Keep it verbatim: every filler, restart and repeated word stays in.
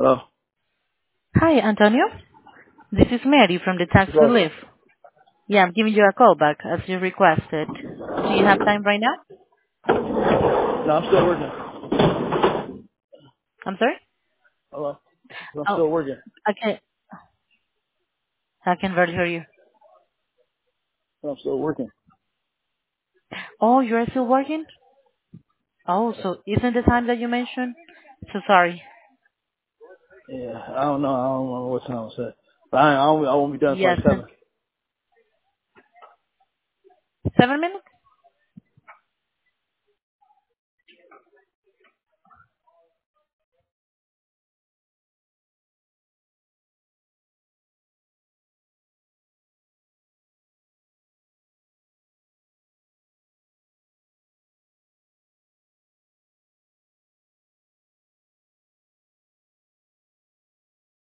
Hello. Hi, Antonio. This is Mary from the Tax Hello. Relief. Yeah, I'm giving you a call back as you requested. Do you have time right now? No, I'm still working. I'm sorry? Hello. I'm Oh, still working. I can I can barely hear you. I'm still working. Oh, you're still working? Oh, so isn't the time that you mentioned? So sorry. Yeah, I don't know. I don't know what time I said. But I, I, won't, I won't be done until Yes, like seven. seven minutes?